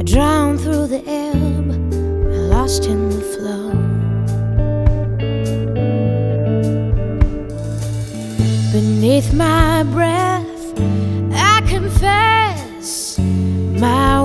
drowned through the ebb and lost in the flow. Beneath my breath, I confess my